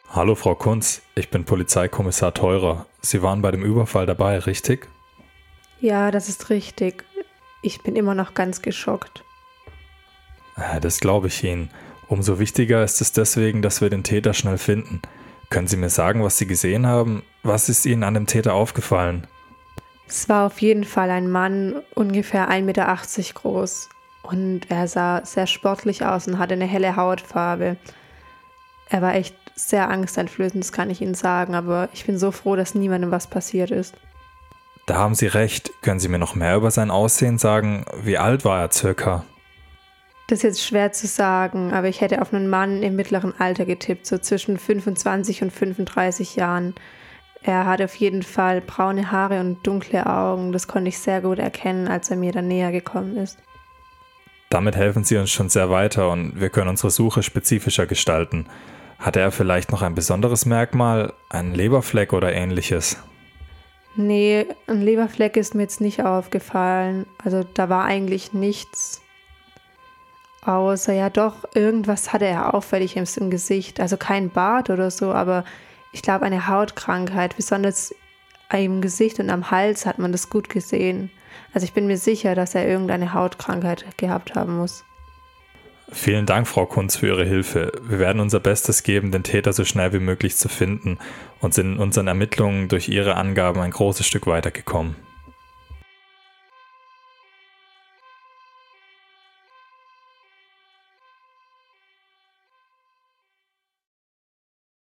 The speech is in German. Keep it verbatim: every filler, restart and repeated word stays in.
Hallo Frau Kunz, ich bin Polizeikommissar Theurer. Sie waren bei dem Überfall dabei, richtig? Ja, das ist richtig. Ich bin immer noch ganz geschockt. Äh, Das glaube ich Ihnen. Umso wichtiger ist es deswegen, dass wir den Täter schnell finden. Können Sie mir sagen, was Sie gesehen haben? Was ist Ihnen an dem Täter aufgefallen? Es war auf jeden Fall ein Mann, ungefähr ein Meter achtzig groß. Und er sah sehr sportlich aus und hatte eine helle Hautfarbe. Er war echt sehr angsteinflößend, das kann ich Ihnen sagen, aber ich bin so froh, dass niemandem was passiert ist. Da haben Sie recht. Können Sie mir noch mehr über sein Aussehen sagen? Wie alt war er circa? Das ist jetzt schwer zu sagen, aber ich hätte auf einen Mann im mittleren Alter getippt, so zwischen fünfundzwanzig und fünfunddreißig Jahren. Er hatte auf jeden Fall braune Haare und dunkle Augen, das konnte ich sehr gut erkennen, als er mir dann näher gekommen ist. Damit helfen Sie uns schon sehr weiter und wir können unsere Suche spezifischer gestalten. Hatte er vielleicht noch ein besonderes Merkmal, einen Leberfleck oder ähnliches? Nee, ein Leberfleck ist mir jetzt nicht aufgefallen. Also da war eigentlich nichts. Außer, ja doch, irgendwas hatte er Auffälliges im Gesicht. Also kein Bart oder so, aber ich glaube eine Hautkrankheit. Besonders im Gesicht und am Hals hat man das gut gesehen. Also ich bin mir sicher, dass er irgendeine Hautkrankheit gehabt haben muss. Vielen Dank, Frau Kunz, für Ihre Hilfe. Wir werden unser Bestes geben, den Täter so schnell wie möglich zu finden und sind in unseren Ermittlungen durch Ihre Angaben ein großes Stück weitergekommen.